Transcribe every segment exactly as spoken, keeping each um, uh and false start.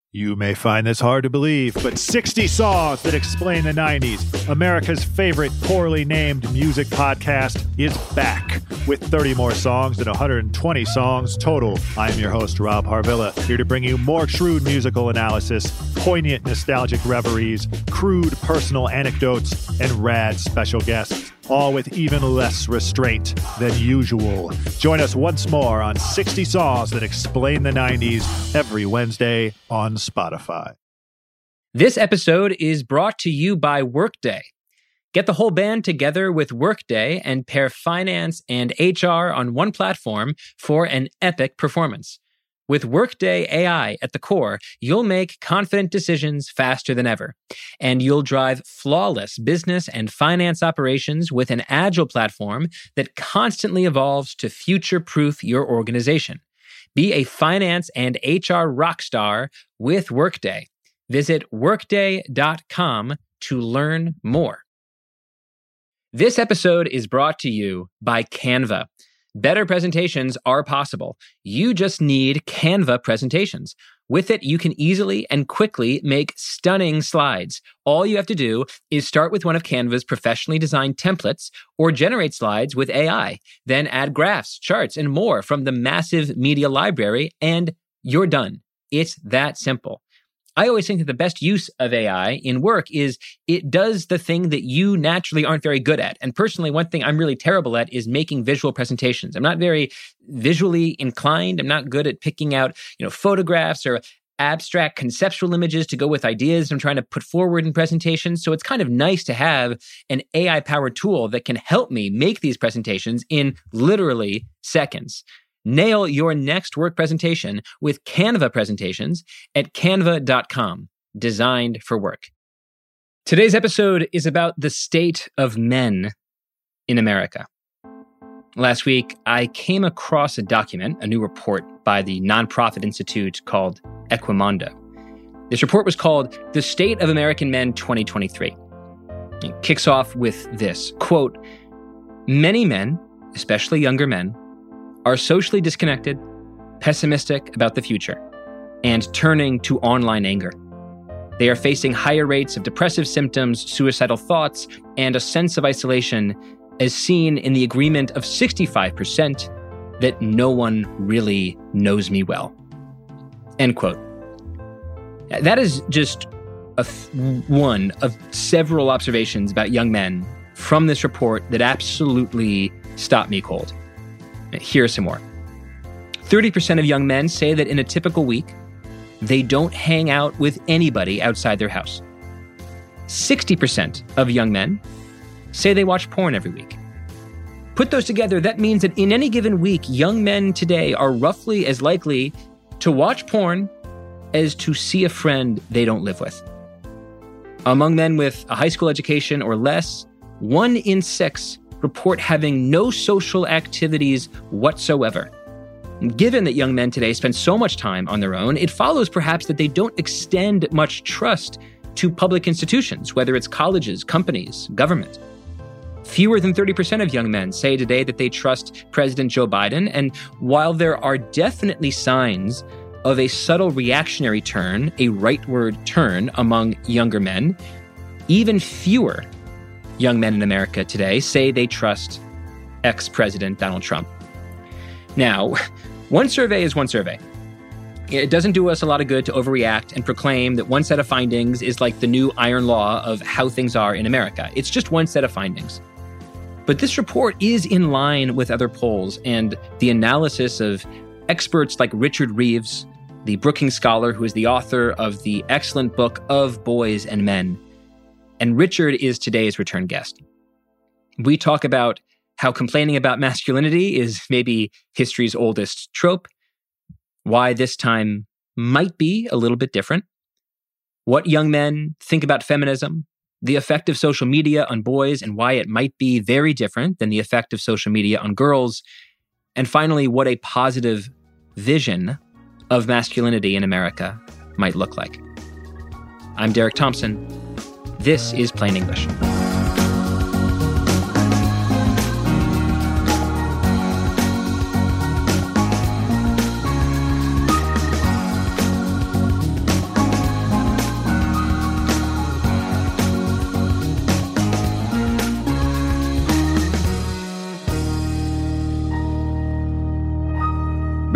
You may find this hard to believe, but sixty Songs That Explain the nineties, America's favorite poorly named music podcast, is back with thirty more songs and one hundred twenty songs total. I am your host, Rob Harvilla, here to bring you more shrewd musical analysis, poignant nostalgic reveries, crude personal anecdotes, and rad special guests, all with even less restraint than usual. Join us once more on sixty Songs That Explain the nineties every Wednesday on Spotify. This episode is brought to you by Workday. Get the whole band together with Workday and pair finance and H R on one platform for an epic performance. With Workday A I at the core, you'll make confident decisions faster than ever. And you'll drive flawless business and finance operations with an agile platform that constantly evolves to future-proof your organization. Be a finance and H R rockstar with Workday. Visit workday dot com to learn more. This episode is brought to you by Canva. Better presentations are possible. You just need Canva presentations. With it, you can easily and quickly make stunning slides. All you have to do is start with one of Canva's professionally designed templates or generate slides with A I. Then add graphs, charts, and more from the massive media library, and you're done. It's that simple. I always think that the best use of A I in work is it does the thing that you naturally aren't very good at. And personally, one thing I'm really terrible at is making visual presentations. I'm not very visually inclined. I'm not good at picking out, you know, photographs or abstract conceptual images to go with ideas I'm trying to put forward in presentations. So it's kind of nice to have an A I-powered tool that can help me make these presentations in literally seconds. Nail your next work presentation with Canva presentations at canva dot com, designed for work. Today's episode is about the state of men in America. Last week, I came across a document, a new report by the nonprofit institute called Equimundo. This report was called The State of American Men twenty twenty-three. It kicks off with this, quote, "Many men, especially younger men, are socially disconnected, pessimistic about the future, and turning to online anger. They are facing higher rates of depressive symptoms, suicidal thoughts, and a sense of isolation as seen in the agreement of sixty-five percent that no one really knows me well." End quote. That is just a f- one of several observations about young men from this report that absolutely stopped me cold. Here are some more. thirty percent of young men say that in a typical week, they don't hang out with anybody outside their house. sixty percent of young men say they watch porn every week. Put those together, that means that in any given week, young men today are roughly as likely to watch porn as to see a friend they don't live with. Among men with a high school education or less, one in six report having no social activities whatsoever. Given that young men today spend so much time on their own, it follows perhaps that they don't extend much trust to public institutions, whether it's colleges, companies, government. Fewer than thirty percent of young men say today that they trust President Joe Biden, and while there are definitely signs of a subtle reactionary turn, a rightward turn among younger men, even fewer young men in America today say they trust ex-President Donald Trump. Now, one survey is one survey. It doesn't do us a lot of good to overreact and proclaim that one set of findings is like the new iron law of how things are in America. It's just one set of findings. But this report is in line with other polls and the analysis of experts like Richard Reeves, the Brookings Scholar who is the author of the excellent book Of Boys and Men. And Richard is today's return guest. We talk about how complaining about masculinity is maybe history's oldest trope, why this time might be a little bit different, what young men think about feminism, the effect of social media on boys and why it might be very different than the effect of social media on girls, and finally, what a positive vision of masculinity in America might look like. I'm Derek Thompson. This is Plain English.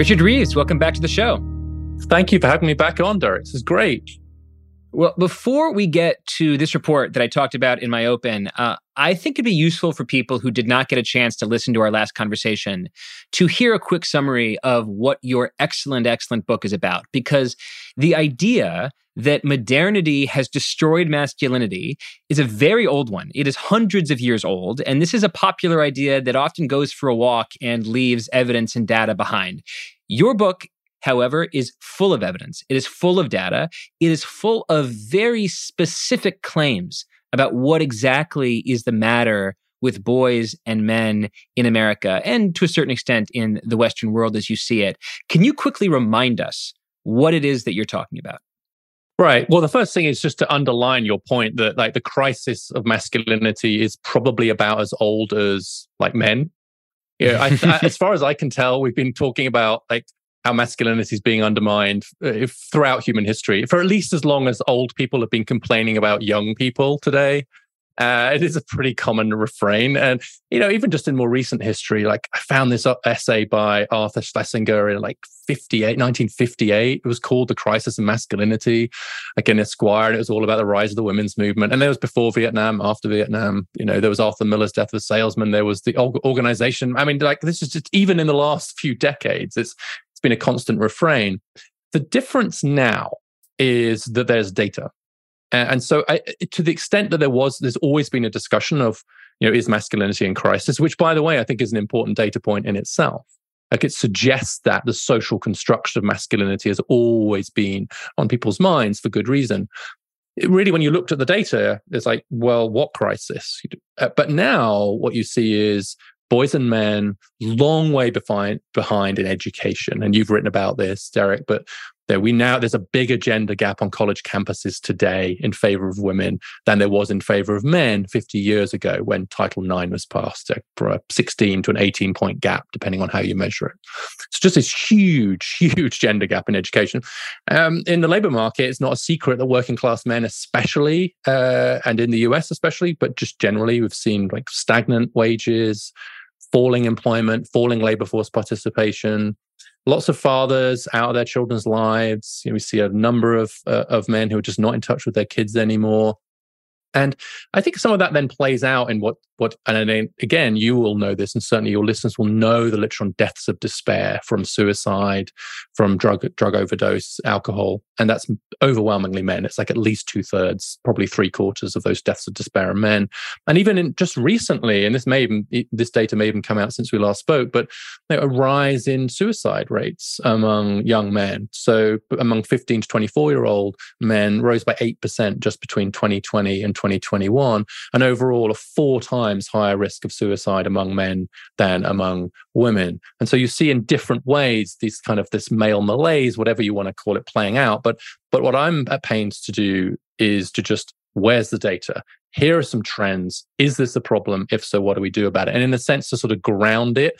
Richard Reeves, welcome back to the show. Thank you for having me back on, Derek. This is great. Well, before we get to this report that I talked about in my open, uh, I think it'd be useful for people who did not get a chance to listen to our last conversation to hear a quick summary of what your excellent, excellent book is about. Because the idea that modernity has destroyed masculinity is a very old one. It is hundreds of years old, and this is a popular idea that often goes for a walk and leaves evidence and data behind. Your book, however, is full of evidence. It is full of data. It is full of very specific claims about what exactly is the matter with boys and men in America, and to a certain extent in the Western world as you see it. Can you quickly remind us what it is that you're talking about? Right. Well, the first thing is just to underline your point that like the crisis of masculinity is probably about as old as like men. Yeah, you know, as far as I can tell, we've been talking about like how masculinity is being undermined uh, throughout human history for at least as long as old people have been complaining about young people today. Uh, it is a pretty common refrain. And, you know, even just in more recent history, like I found this essay by Arthur Schlesinger in like fifty-eight, nineteen fifty-eight. It was called The Crisis of Masculinity, like in Esquire. And it was all about the rise of the women's movement. And there was before Vietnam, after Vietnam, you know, there was Arthur Miller's Death of a Salesman. There was the organization. I mean, like this is just even in the last few decades, it's it's been a constant refrain. The difference now is that there's data. And so I, to the extent that there was, there's always been a discussion of, you know, is masculinity in crisis, which, by the way, I think is an important data point in itself. Like it suggests that the social construction of masculinity has always been on people's minds for good reason. It really, when you looked at the data, it's like, well, what crisis? But now what you see is boys and men, long way behind, behind in education. And you've written about this, Derek, but there we now there's a big agenda gap on college campuses today in favor of women than there was in favor of men fifty years ago when Title nine was passed, for a sixteen to an eighteen point gap, depending on how you measure it. It's just this huge, huge gender gap in education. Um, in the labor market, it's not a secret that working class men, especially, uh, and in the U S especially, but just generally, we've seen like stagnant wages, falling employment, falling labor force participation. Lots of fathers out of their children's lives. You know, we see a number of uh, of men who are just not in touch with their kids anymore. And I think some of that then plays out in what, what and then again, you will know this, and certainly your listeners will know the literal deaths of despair from suicide, from drug drug overdose, alcohol. And that's overwhelmingly men. It's like at least two thirds, probably three quarters of those deaths of despair are men. And even in just recently, and this may even, this data may even come out since we last spoke, but you know, a rise in suicide rates among young men. So among fifteen to twenty-four year old men rose by eight percent just between twenty twenty and twenty twenty-one, and overall a four times higher risk of suicide among men than among women. And so you see in different ways these kind of this male malaise, whatever you want to call it, playing out. But but what I'm at pains to do is to just, where's the data? Here are some trends. Is this a problem? If so, what do we do about it? And in a sense, to sort of ground it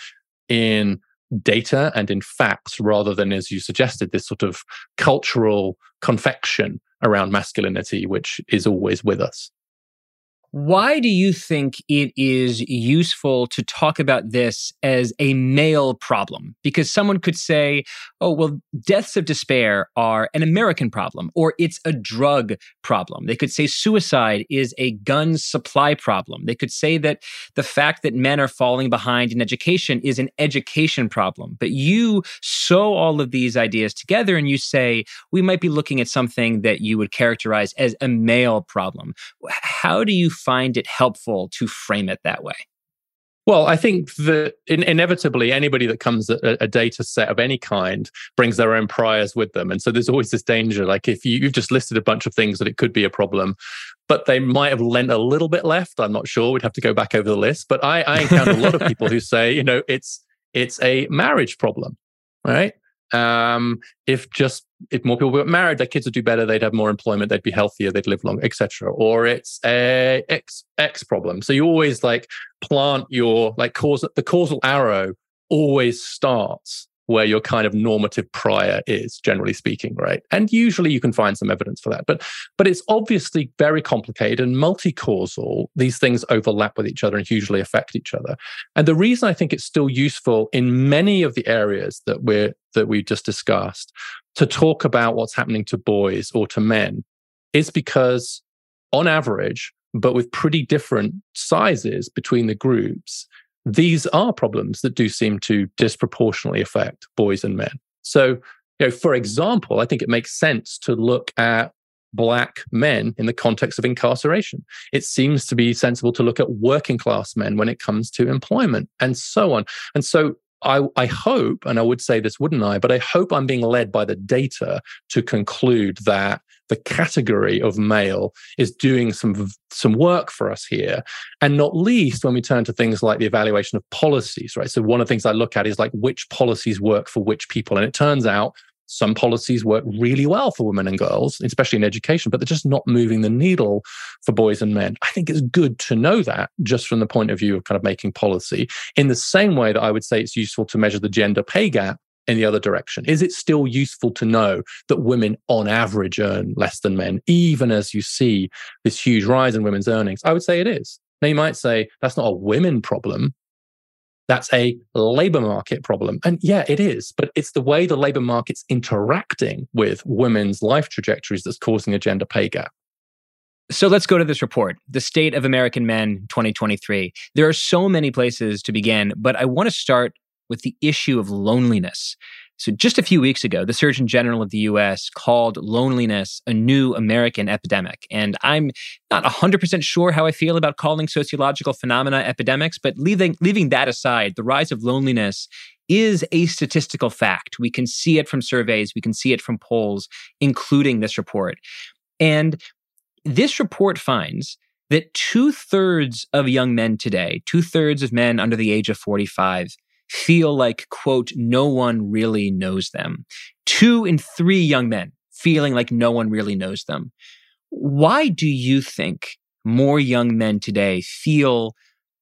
in data and in facts rather than, as you suggested, this sort of cultural confection around masculinity, which is always with us. Why do you think it is useful to talk about this as a male problem? Because someone could say, oh, well, deaths of despair are an American problem, or it's a drug problem. They could say suicide is a gun supply problem. They could say that the fact that men are falling behind in education is an education problem. But you sew all of these ideas together and you say, we might be looking at something that you would characterize as a male problem. How do you find it helpful to frame it that way? Well, I think that in, inevitably anybody that comes at a, a data set of any kind brings their own priors with them. And so there's always this danger, like if you, you've just listed a bunch of things that it could be a problem, but they might have lent a little bit left. I'm not sure. We'd have to go back over the list. But I, I encounter a lot of people who say, you know, it's it's a marriage problem, right? Um, if just if more people were married, their kids would do better, they'd have more employment, they'd be healthier, they'd live longer, et cetera. Or it's a X X problem. So you always like plant your like cause the causal arrow always starts where your kind of normative prior is, generally speaking, right? And usually you can find some evidence for that. But but it's obviously very complicated and multi-causal. These things overlap with each other and hugely affect each other. And the reason I think it's still useful in many of the areas that we're that we just discussed to talk about what's happening to boys or to men is because on average, but with pretty different sizes between the groups, these are problems that do seem to disproportionately affect boys and men. So, you know, for example, I think it makes sense to look at Black men in the context of incarceration. It seems to be sensible to look at working class men when it comes to employment and so on. And so I, I hope, and I would say this, wouldn't I, but I hope I'm being led by the data to conclude that the category of male is doing some, some work for us here. And not least when we turn to things like the evaluation of policies, right? So one of the things I look at is like which policies work for which people. And it turns out some policies work really well for women and girls, especially in education, but they're just not moving the needle for boys and men. I think it's good to know that just from the point of view of kind of making policy, in the same way that I would say it's useful to measure the gender pay gap in the other direction. Is it still useful to know that women on average earn less than men, even as you see this huge rise in women's earnings? I would say it is. Now you might say that's not a women problem. That's a labor market problem. And yeah, it is. But it's the way the labor market's interacting with women's life trajectories that's causing a gender pay gap. So let's go to this report, The State of American Men twenty twenty-three. There are so many places to begin, but I want to start with the issue of loneliness. So just a few weeks ago, the Surgeon General of the U S called loneliness a new American epidemic. And I'm not one hundred percent sure how I feel about calling sociological phenomena epidemics, but leaving, leaving that aside, the rise of loneliness is a statistical fact. We can see it from surveys, we can see it from polls, including this report. And this report finds that two-thirds of young men today, two-thirds of men under the age of forty-five, feel like, quote, no one really knows them. Two in three young men feeling like no one really knows them. Why do you think more young men today feel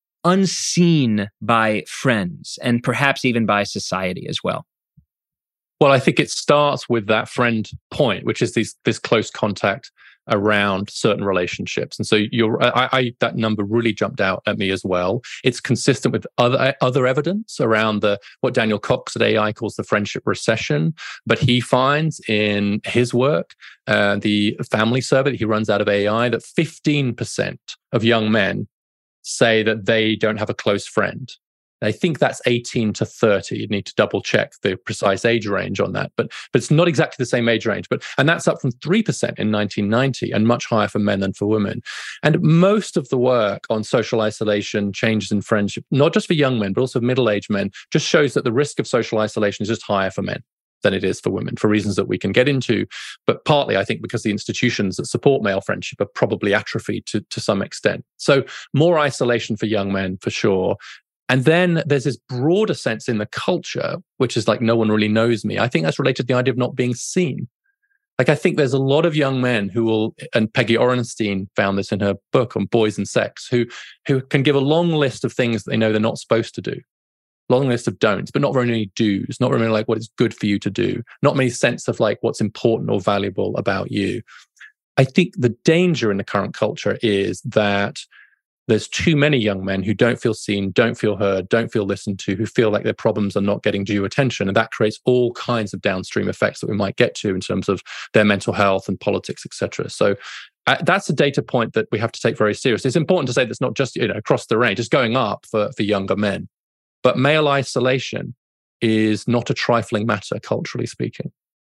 unseen by friends and perhaps even by society as well? Well, I think it starts with that friend point, which is this, this close contact around certain relationships. And so you're, I, I, that number really jumped out at me as well. It's consistent with other other evidence around the what Daniel Cox at A I calls the friendship recession. But he finds in his work, uh, the family survey that he runs out of A I, that fifteen percent of young men say that they don't have a close friend. I think that's eighteen to thirty. You need to double check the precise age range on that, but but it's not exactly the same age range. But and that's up from three percent in nineteen ninety, and much higher for men than for women. And most of the work on social isolation, changes in friendship, not just for young men but also middle-aged men, just shows that the risk of social isolation is just higher for men than it is for women, for reasons that we can get into. But partly, I think, because the institutions that support male friendship are probably atrophied to to some extent. So more isolation for young men for sure. And then there's this broader sense in the culture, which is like, no one really knows me. I think that's related to the idea of not being seen. Like, I think there's a lot of young men who will, and Peggy Orenstein found this in her book on boys and sex, who, who can give a long list of things that they know they're not supposed to do. Long list of don'ts, but not very many do's, not very many like what is good for you to do, not many sense of like what's important or valuable about you. I think the danger in the current culture is that there's too many young men who don't feel seen, don't feel heard, don't feel listened to, who feel like their problems are not getting due attention. And that creates all kinds of downstream effects that we might get to in terms of their mental health and politics, et cetera. So uh, that's a data point that we have to take very seriously. It's important to say that's not just, you know, across the range, it's going up for, for younger men. But male isolation is not a trifling matter, culturally speaking.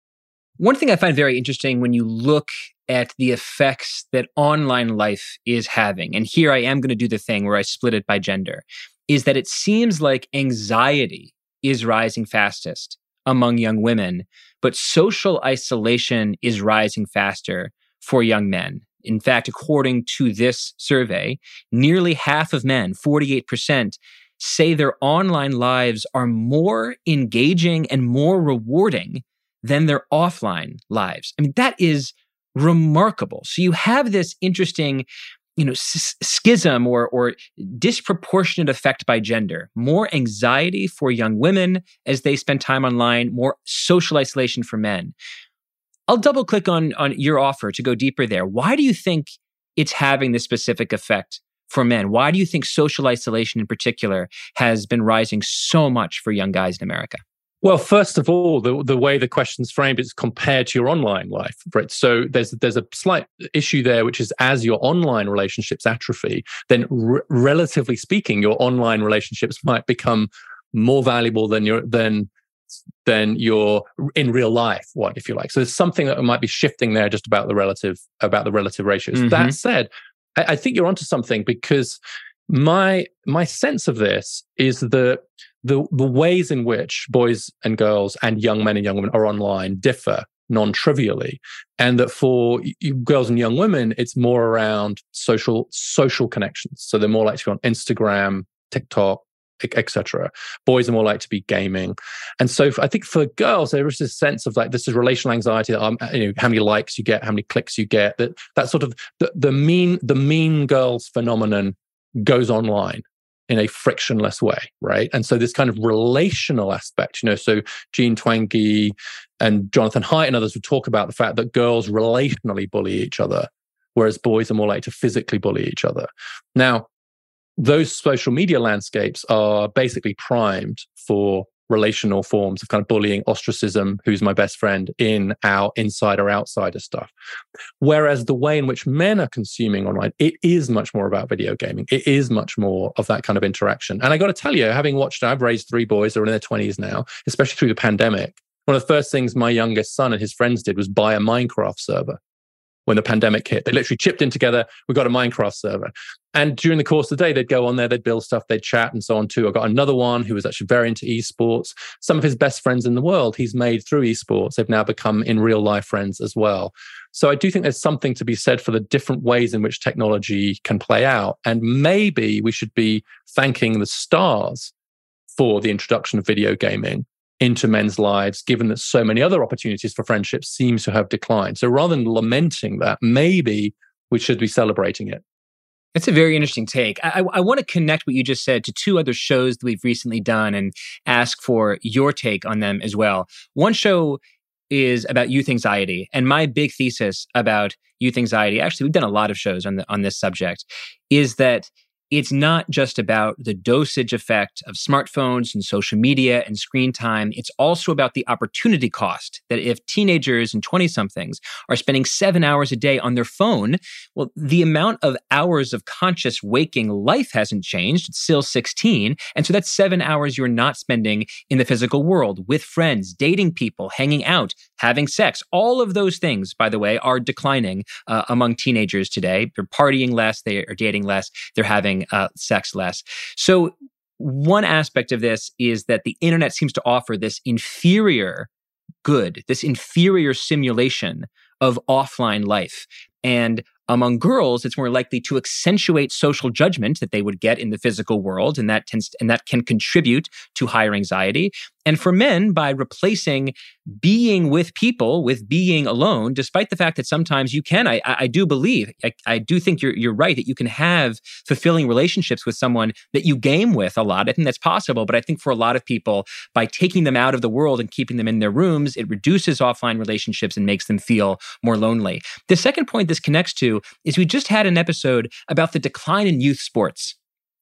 One thing I find very interesting when you look at the effects that online life is having, and here I am going to do the thing where I split it by gender, is that it seems like anxiety is rising fastest among young women, but social isolation is rising faster for young men. In fact, according to this survey, nearly half of men, forty-eight percent, say their online lives are more engaging and more rewarding than their offline lives. I mean, that is remarkable. So you have this interesting you know, s- schism or or disproportionate effect by gender, more anxiety for young women as they spend time online, more social isolation for men. I'll double click on, on your offer to go deeper there. Why do you think it's having this specific effect for men? Why do you think social isolation in particular has been rising so much for young guys in America? Well, first of all, the, the way the question's framed is compared to your online life, right? So there's there's a slight issue there, which is as your online relationships atrophy, then r- relatively speaking, your online relationships might become more valuable than your than than your in real life one, if you like. So there's something that might be shifting there just about the relative about the relative ratios. Mm-hmm. That said, I, I think you're onto something, because my my sense of this is that the the ways in which boys and girls and young men and young women are online differ non-trivially, and that for you, girls and young women, it's more around social social connections. So they're more likely to be on Instagram, TikTok, et cetera. Boys are more likely to be gaming, and so I think for girls there is this sense of like this is relational anxiety. That um, you know, how many likes you get, how many clicks you get. That that sort of the, the mean the mean girls phenomenon goes online in a frictionless way, right? And so this kind of relational aspect, you know, so Jean Twenge and Jonathan Haidt and others would talk about the fact that girls relationally bully each other, whereas boys are more likely to physically bully each other. Now, those social media landscapes are basically primed for relational forms of kind of bullying, ostracism, who's my best friend, in, out, insider, outsider stuff. Whereas the way in which men are consuming online, it is much more about video gaming. It is much more of that kind of interaction. And I got to tell you, having watched, I've raised three boys, they're in their twenties now, especially through the pandemic. One of the first things my youngest son and his friends did was buy a Minecraft server. When the pandemic hit, they literally chipped in together. We got a Minecraft server. And during the course of the day, they'd go on there, they'd build stuff, they'd chat and so on too. I got another one who was actually very into esports. Some of his best friends in the world he's made through esports. They've now become in real life friends as well. So I do think there's something to be said for the different ways in which technology can play out. And maybe we should be thanking the stars for the introduction of video gaming into men's lives, given that so many other opportunities for friendship seems to have declined. So rather than lamenting that, maybe we should be celebrating it. That's a very interesting take. I, I, I want to connect what you just said to two other shows that we've recently done and ask for your take on them as well. One show is about youth anxiety. And my big thesis about youth anxiety, actually, we've done a lot of shows on the, on this subject, is that it's not just about the dosage effect of smartphones and social media and screen time. It's also about the opportunity cost, that if teenagers and twenty-somethings are spending seven hours a day on their phone, well, the amount of hours of conscious waking life hasn't changed. It's still sixteen. And so that's seven hours you're not spending in the physical world with friends, dating people, hanging out, having sex. All of those things, by the way, are declining uh, among teenagers today. They're partying less, they are dating less, they're having Uh, sex less. So one aspect of this is that the internet seems to offer this inferior good, this inferior simulation of offline life. And among girls, it's more likely to accentuate social judgment that they would get in the physical world, and that tends to, and that can contribute to higher anxiety. And for men, by replacing being with people with being alone, despite the fact that sometimes you can, I, I do believe, I, I do think you're you're right that you can have fulfilling relationships with someone that you game with a lot. I think that's possible, but I think for a lot of people, by taking them out of the world and keeping them in their rooms, it reduces offline relationships and makes them feel more lonely. The second point this connects to is we just had an episode about the decline in youth sports.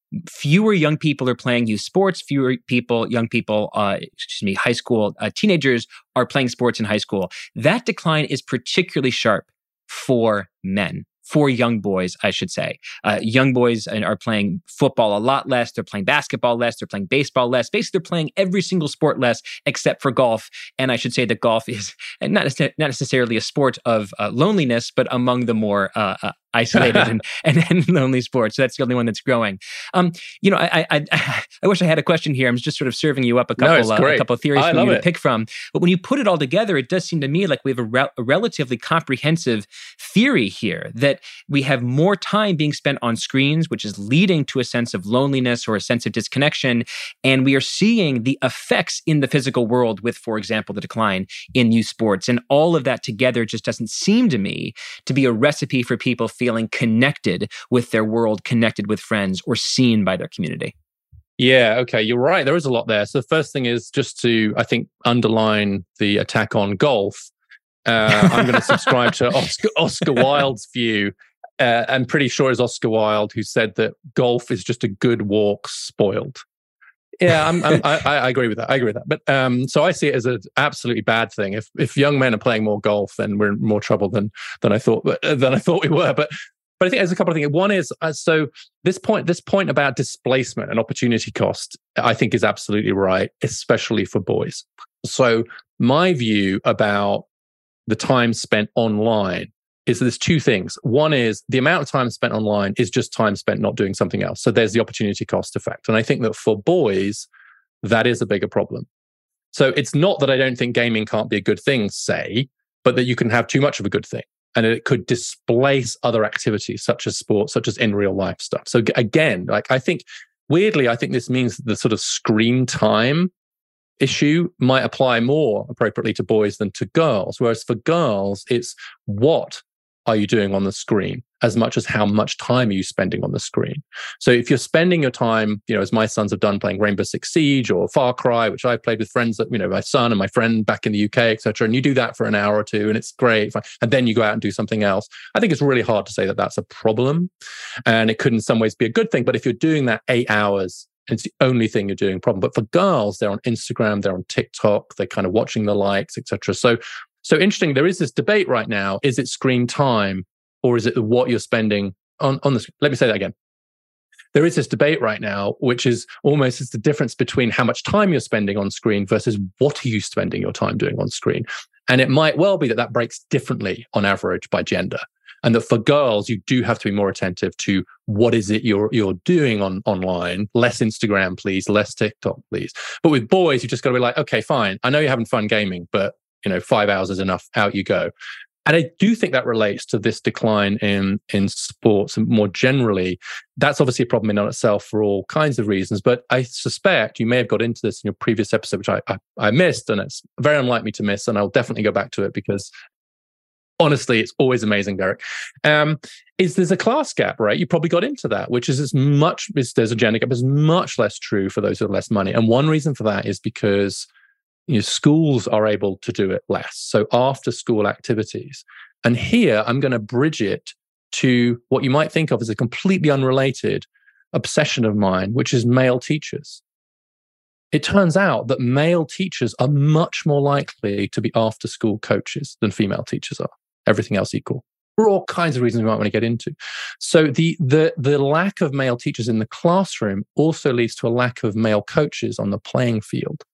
Fewer young people are playing youth sports. Fewer people, young people, uh, excuse me, high school uh, teenagers are playing sports in high school. That decline is particularly sharp for men, for young boys, I should say. Uh, young boys are playing football a lot less. They're playing basketball less. They're playing baseball less. Basically, they're playing every single sport less except for golf. And I should say that golf is not, not necessarily a sport of uh, loneliness, but among the more uh, uh, isolated and, and, and lonely sports. So that's the only one that's growing. Um, you know, I, I I I wish I had a question here. I'm just sort of serving you up a couple no, uh, a couple of theories for you to it. pick from. But when you put it all together, it does seem to me like we have a, re- a relatively comprehensive theory here, that we have more time being spent on screens, which is leading to a sense of loneliness or a sense of disconnection. And we are seeing the effects in the physical world with, for example, the decline in youth sports. And all of that together just doesn't seem to me to be a recipe for people feeling connected with their world, connected with friends, or seen by their community. Yeah, okay, you're right. There is a lot there. So the first thing is just to, I think, underline the attack on golf. Uh, I'm going to subscribe to Oscar, Oscar Wilde's view. Uh, I'm pretty sure it's Oscar Wilde who said that golf is just a good walk spoiled. Yeah, I'm, I'm, I, I agree with that. I agree with that. But um, so I see it as an absolutely bad thing. If if young men are playing more golf, then we're in more trouble than than I thought than I thought we were. But but I think there's a couple of things. One is uh, so this point this point about displacement and opportunity cost, I think, is absolutely right, especially for boys. So my view about the time spent online is that there's two things. One is the amount of time spent online is just time spent not doing something else. So there's the opportunity cost effect. And I think that for boys, that is a bigger problem. So it's not that I don't think gaming can't be a good thing, say, but that you can have too much of a good thing. And it could displace other activities such as sports, such as in real life stuff. So again, like I think, weirdly, I think this means that the sort of screen time issue might apply more appropriately to boys than to girls. Whereas for girls, it's what are you doing on the screen as much as how much time are you spending on the screen. So if you're spending your time, you know, as my sons have done playing Rainbow Six Siege or Far Cry, which I've played with friends that, you know, my son and my friend back in the U K, et cetera, and you do that for an hour or two and it's great, and then you go out and do something else, I think it's really hard to say that that's a problem. And it could in some ways be a good thing. But if you're doing that eight hours, it's the only thing you're doing problem. But for girls, they're on Instagram, they're on TikTok, they're kind of watching the likes, et cetera. So So interesting, there is this debate right now. Is it screen time or is it what you're spending on, on the, let me say that again. There is this debate right now, which is almost it's the difference between how much time you're spending on screen versus what are you spending your time doing on screen. And it might well be that that breaks differently on average by gender. And that for girls, you do have to be more attentive to what is it you're you're doing on online. Less Instagram, please. Less TikTok, please. But with boys, you just got to be like, okay, fine. I know you're having fun gaming, but you know, five hours is enough. Out you go. And I do think that relates to this decline in in sports and more generally. That's obviously a problem in and of itself for all kinds of reasons. But I suspect you may have got into this in your previous episode, which I I, I missed, and it's very unlike me to miss. And I'll definitely go back to it because honestly, it's always amazing, Derek. Um, is there's a class gap, right? You probably got into that, which is as much as there's a gender gap, is much less true for those who have less money. And one reason for that is because you know, schools are able to do it less. So after school activities. And here I'm going to bridge it to what you might think of as a completely unrelated obsession of mine, which is male teachers. It turns out that male teachers are much more likely to be after school coaches than female teachers are, everything else equal, for all kinds of reasons we might want to get into. So the the the lack of male teachers in the classroom also leads to a lack of male coaches on the playing field.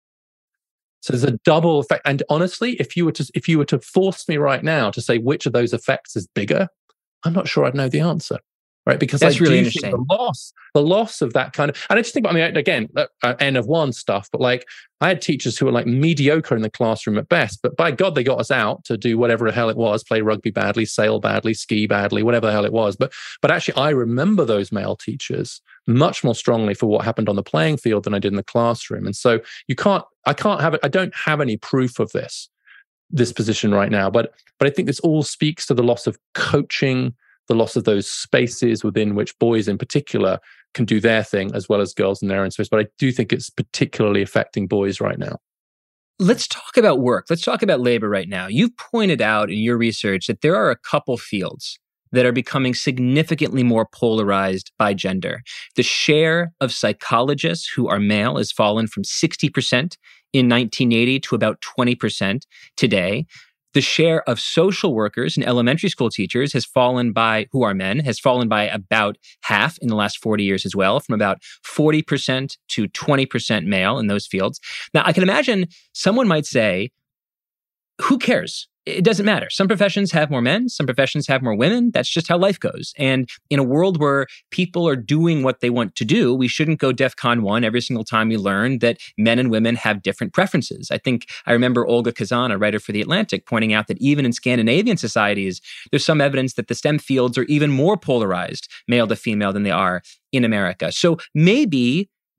So there's a double effect. And honestly, if you were to if you were to force me right now to say which of those effects is bigger, I'm not sure I'd know the answer. Right, because that's I really do interesting. think the loss, the loss of that kind of, and I just think, I mean, again, uh, N of one stuff, but like I had teachers who were like mediocre in the classroom at best, but by God, they got us out to do whatever the hell it was, play rugby badly, sail badly, ski badly, whatever the hell it was. But but actually, I remember those male teachers much more strongly for what happened on the playing field than I did in the classroom. And so you can't, I can't have it. I don't have any proof of this, this position right now, but but I think this all speaks to the loss of coaching, the loss of those spaces within which boys in particular can do their thing as well as girls in their own space. But I do think it's particularly affecting boys right now. Let's talk about work. Let's talk about labor right now. You've pointed out in your research that there are a couple fields that are becoming significantly more polarized by gender. The share of psychologists who are male has fallen from sixty percent in nineteen eighty to about twenty percent today. The share of social workers and elementary school teachers has fallen by, who are men, has fallen by about half in the last forty years as well, from about forty percent to twenty percent male in those fields. Now, I can imagine someone might say, who cares? It doesn't matter. Some professions have more men, some professions have more women. That's just how life goes. And in a world where people are doing what they want to do, we shouldn't go DEFCON one every single time we learn that men and women have different preferences. I think I remember Olga Kazan, a writer for The Atlantic, pointing out that even in Scandinavian societies, there's some evidence that the STEM fields are even more polarized, male to female, than they are in America. So maybe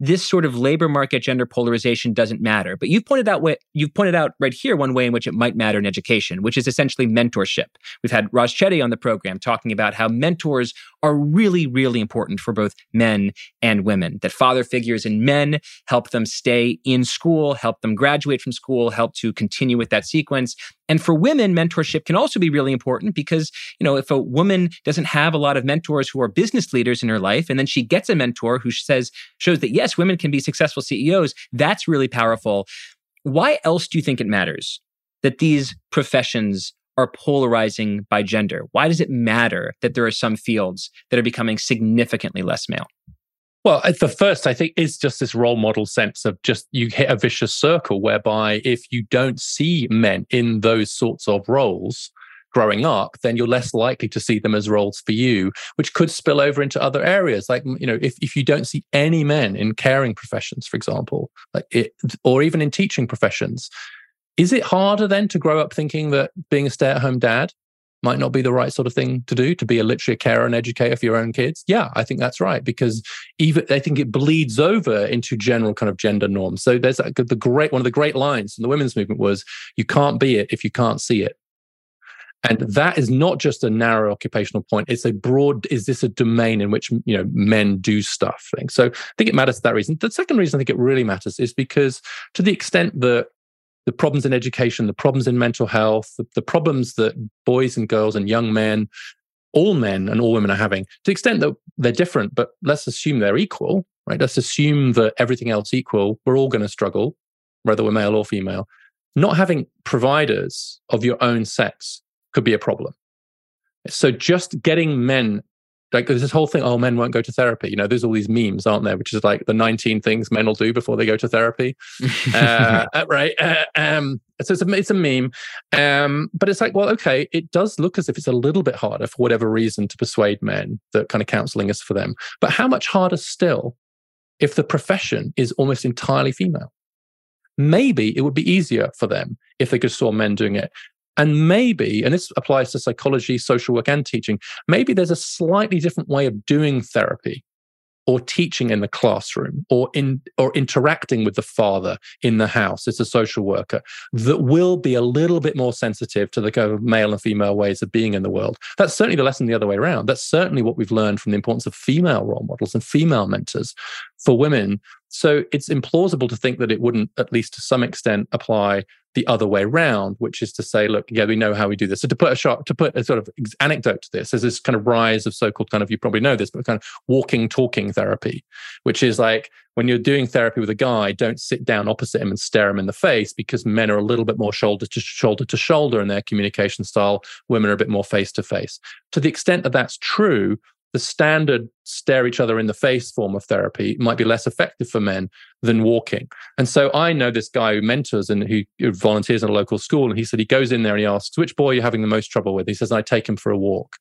this sort of labor market gender polarization doesn't matter. But you've pointed out what you've pointed out right here one way in which it might matter in education, which is essentially mentorship. We've had Raj Chetty on the program talking about how mentors are really, really important for both men and women, that father figures in men help them stay in school, help them graduate from school, help to continue with that sequence. And for women, mentorship can also be really important because, you know, if a woman doesn't have a lot of mentors who are business leaders in her life, and then she gets a mentor who says, shows that yes, women can be successful C E Os, that's really powerful. Why else do you think it matters that these professions are polarizing by gender? Why does it matter that there are some fields that are becoming significantly less male? Well, the first, I think, is just this role model sense of just you hit a vicious circle whereby if you don't see men in those sorts of roles growing up, then you're less likely to see them as roles for you, which could spill over into other areas. Like, you know, if, if you don't see any men in caring professions, for example, like it, or even in teaching professions, is it harder then to grow up thinking that being a stay-at-home dad might not be the right sort of thing to do, to be a literally a carer and educator for your own kids? Yeah, I think that's right, because even I think it bleeds over into general kind of gender norms. So there's a, the great one of the great lines in the women's movement was, "You can't be it if you can't see it." And that is not just a narrow occupational point. It's a broad, is this a domain in which, you know, men do stuff thing? So I think it matters for that reason. The second reason I think it really matters is because to the extent that the problems in education, the problems in mental health, the, the problems that boys and girls and young men, all men and all women are having, to the extent that they're different, but let's assume they're equal, right? Let's assume that everything else equal, we're all going to struggle, whether we're male or female. Not having providers of your own sex could be a problem. So just getting men, like there's this whole thing, oh, men won't go to therapy. You know, there's all these memes, aren't there? Which is like the nineteen things men will do before they go to therapy. uh, right. Uh, um, so it's a, it's a meme. Um, but it's like, well, okay, it does look as if it's a little bit harder for whatever reason to persuade men that kind of counseling is for them. But how much harder still if the profession is almost entirely female? Maybe it would be easier for them if they just saw men doing it. And maybe, and this applies to psychology, social work, and teaching, maybe there's a slightly different way of doing therapy or teaching in the classroom or in or interacting with the father in the house as a social worker that will be a little bit more sensitive to the kind of male and female ways of being in the world. That's certainly the lesson the other way around. That's certainly what we've learned from the importance of female role models and female mentors for women. So it's implausible to think that it wouldn't, at least to some extent, apply the other way around, which is to say, look, yeah, we know how we do this. So to put a shot, to put a sort of anecdote to this, there's this kind of rise of so-called kind of, you probably know this, but kind of walking, talking therapy, which is like when you're doing therapy with a guy, don't sit down opposite him and stare him in the face, because men are a little bit more shoulder to shoulder to shoulder in their communication style. Women are a bit more face to face. To the extent that that's true, the standard stare each other in the face form of therapy might be less effective for men than walking. And so I know this guy who mentors and who volunteers in a local school, and he said he goes in there and he asks, which boy are you having the most trouble with? He says, I take him for a walk.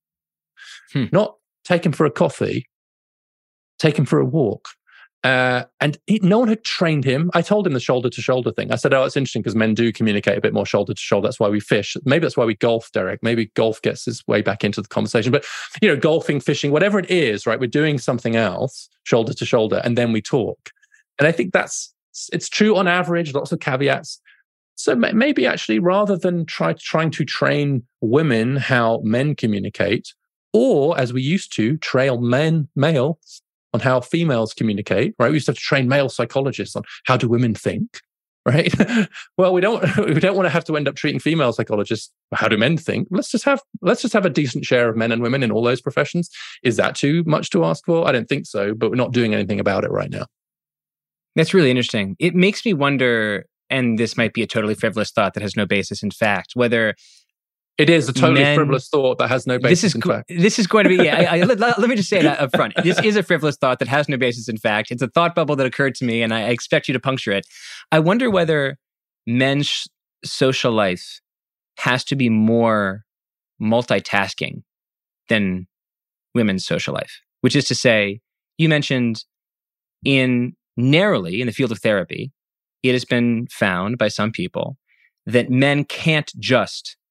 Hmm. Not take him for a coffee, take him for a walk. Uh, and he, no one had trained him. I told him the shoulder to shoulder thing. I said, oh, it's interesting because men do communicate a bit more shoulder to shoulder. That's why we fish. Maybe that's why we golf, Derek. Maybe golf gets its way back into the conversation. But, you know, golfing, fishing, whatever it is, right? We're doing something else, shoulder to shoulder, and then we talk. And I think that's, it's true on average, lots of caveats. So maybe actually rather than try trying to train women how men communicate, or as we used to, train men, males, on how females communicate, right? We used to have to train male psychologists on how do women think, right? Well, we don't we don't want to have to end up treating female psychologists, how do men think? Let's just have let's just have a decent share of men and women in all those professions. Is that too much to ask for? I don't think so, but we're not doing anything about it right now. That's really interesting. It makes me wonder, and this might be a totally frivolous thought that has no basis in fact, whether it is a totally Men, frivolous thought that has no basis this is, in fact. This is going to be, yeah, I, I, let, let me just say that up front. This is a frivolous thought that has no basis in fact. It's a thought bubble that occurred to me, and I expect you to puncture it. I wonder whether men's social life has to be more multitasking than women's social life, which is to say, you mentioned in narrowly in the field of therapy, it has been found by some people that men can't just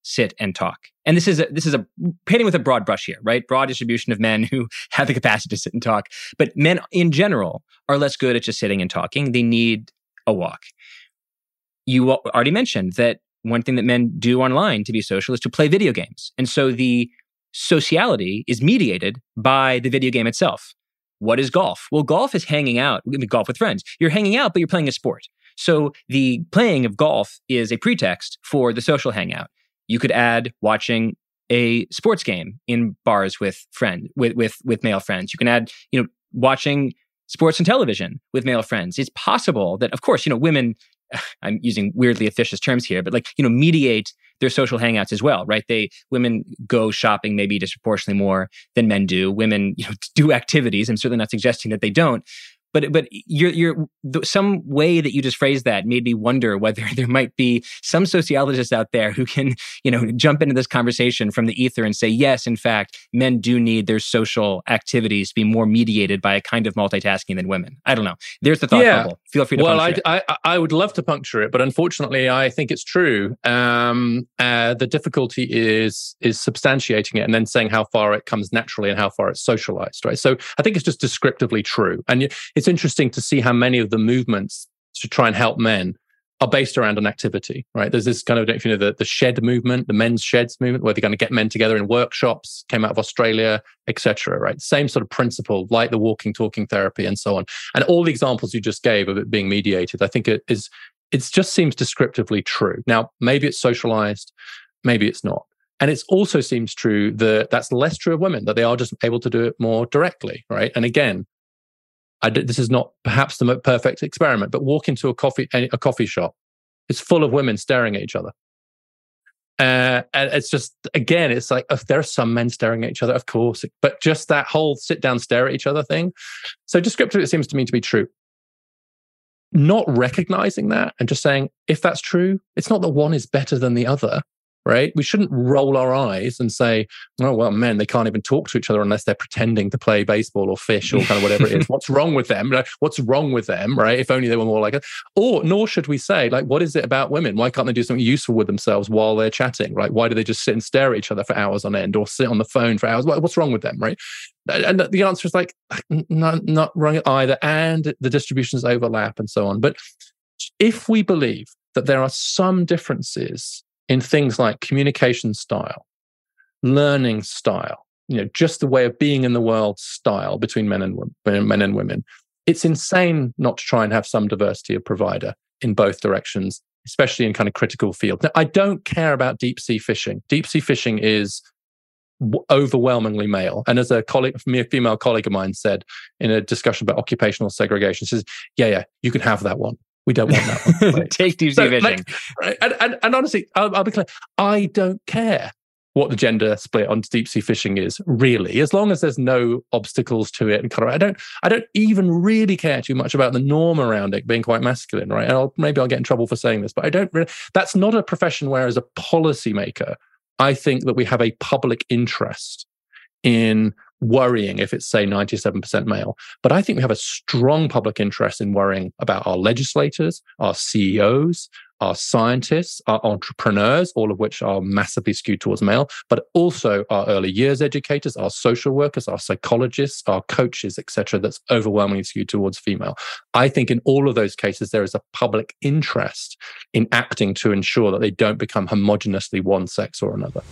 sit and talk. And this is a, this is a painting with a broad brush here, right? Broad distribution of men who have the capacity to sit and talk. But men in general are less good at just sitting and talking. They need a walk. You already mentioned that one thing that men do online to be social is to play video games. And so the sociality is mediated by the video game itself. What is golf? Well, golf is hanging out, golf with friends. You're hanging out, but you're playing a sport. So the playing of golf is a pretext for the social hangout. You could add watching a sports game in bars with friend with with with male friends. You can add, you know, watching sports and television with male friends. It's possible that, of course, you know, women, I'm using weirdly officious terms here, but like, you know, mediate their social hangouts as well, right? They, women go shopping maybe disproportionately more than men do. Women, you know, do activities. I'm certainly not suggesting that they don't. But but you're, you're, some way that you just phrased that made me wonder whether there might be some sociologists out there who can, you know, jump into this conversation from the ether and say, yes, in fact, men do need their social activities to be more mediated by a kind of multitasking than women. I don't know. There's the thought yeah. bubble. Feel free to well, puncture I, it. I, I would love to puncture it, but unfortunately, I think it's true. Um, uh, the difficulty is is substantiating it and then saying how far it comes naturally and how far it's socialized, right? So I think it's just descriptively true. And it's interesting to see how many of the movements to try and help men are based around an activity, right? There's this kind of, if you know, the, the shed movement, the men's sheds movement, where they're going to get men together in workshops, came out of Australia, et cetera, right? Same sort of principle, like the walking, talking therapy and so on. And all the examples you just gave of it being mediated, I think it is, it just seems descriptively true. Now, maybe it's socialized, maybe it's not. And it also seems true that that's less true of women, that they are just able to do it more directly, right? And again, I d- this is not perhaps the perfect experiment, but walk into a coffee a coffee shop. It's full of women staring at each other. Uh, and it's just, again, it's like, if there are some men staring at each other, of course, but just that whole sit down, stare at each other thing. So descriptive, it seems to me to be true. Not recognizing that and just saying, if that's true, it's not that one is better than the other. Right? We shouldn't roll our eyes and say, oh, well, men, they can't even talk to each other unless they're pretending to play baseball or fish or kind of whatever it is. What's wrong with them? Like, what's wrong with them? Right? If only they were more like it. Or, nor should we say, like, what is it about women? Why can't they do something useful with themselves while they're chatting? Right? Why do they just sit and stare at each other for hours on end or sit on the phone for hours? What's wrong with them? Right? And the answer is like, not, not wrong either. And the distributions overlap and so on. But if we believe that there are some differences in things like communication style, learning style, you know, just the way of being in the world style between men and women, men and women, it's insane not to try and have some diversity of provider in both directions, especially in kind of critical fields. Now, I don't care about deep sea fishing. Deep sea fishing is w- overwhelmingly male. And as a colleague, a female colleague of mine said in a discussion about occupational segregation, she says, yeah, yeah, you can have that one. We don't want that one. Right? Take deep sea so, fishing. Like, right? and, and, and honestly, I'll, I'll be clear. I don't care what the gender split on deep sea fishing is, really, as long as there's no obstacles to it. And kind of, I don't, I don't even really care too much about the norm around it being quite masculine, right? And I'll, maybe I'll get in trouble for saying this, but I don't really. That's not a profession where, as a policymaker, I think that we have a public interest in worrying if it's, say, ninety-seven percent male. But I think we have a strong public interest in worrying about our legislators, our C E Os, our scientists, our entrepreneurs, all of which are massively skewed towards male, but also our early years educators, our social workers, our psychologists, our coaches, et cetera, that's overwhelmingly skewed towards female. I think in all of those cases, there is a public interest in acting to ensure that they don't become homogeneously one sex or another.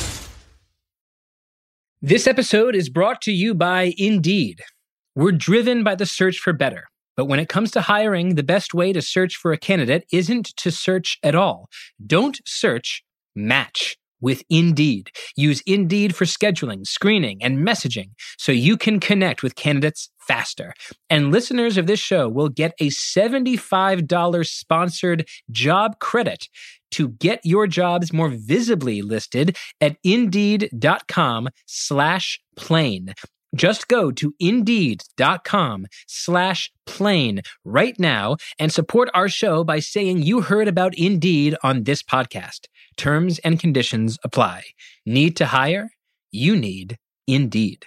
This episode is brought to you by Indeed. We're driven by the search for better. But when it comes to hiring, the best way to search for a candidate isn't to search at all. Don't search, match with Indeed. Use Indeed for scheduling, screening, and messaging so you can connect with candidates faster. And listeners of this show will get a seventy-five dollars sponsored job credit to get your jobs more visibly listed at Indeed.com slash plain. Just go to Indeed.com slash plain right now and support our show by saying you heard about Indeed on this podcast. Terms and conditions apply. Need to hire? You need Indeed.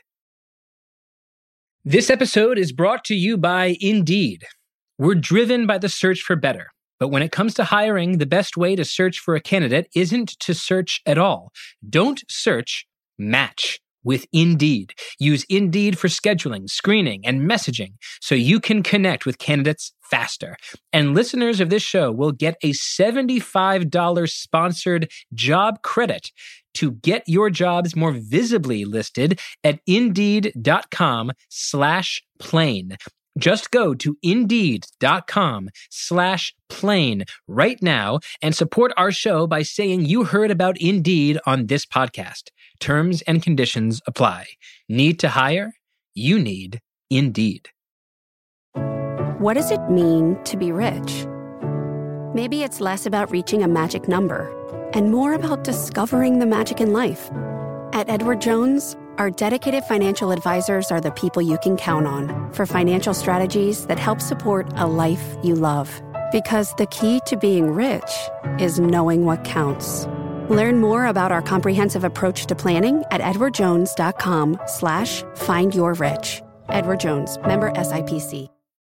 This episode is brought to you by Indeed. We're driven by the search for better. But when it comes to hiring, the best way to search for a candidate isn't to search at all. Don't search, match with Indeed. Use Indeed for scheduling, screening, and messaging so you can connect with candidates faster. And listeners of this show will get a seventy-five dollars sponsored job credit to get your jobs more visibly listed at Indeed.com slash plain. Just go to Indeed.com slash plain right now and support our show by saying you heard about Indeed on this podcast. Terms and conditions apply. Need to hire? You need Indeed. What does it mean to be rich? Maybe it's less about reaching a magic number and more about discovering the magic in life. At Edward Jones, our dedicated financial advisors are the people you can count on for financial strategies that help support a life you love. Because the key to being rich is knowing what counts. Learn more about our comprehensive approach to planning at edwardjones.com slash find your rich. Edward Jones, member S I P C.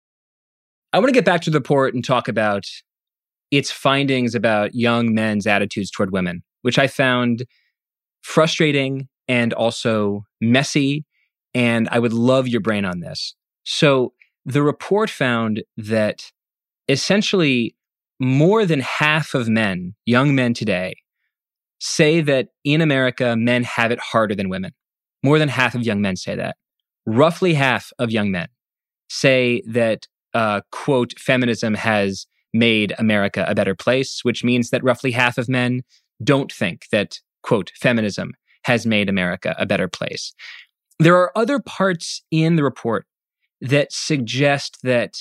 I want to get back to the report and talk about its findings about young men's attitudes toward women, which I found frustrating and also messy, and I would love your brain on this. So the report found that essentially more than half of men, young men today, say that in America, men have it harder than women. More than half of young men say that. Roughly half of young men say that, uh, quote, feminism has made America a better place, which means that roughly half of men don't think that, quote, feminism has made America a better place. There are other parts in the report that suggest that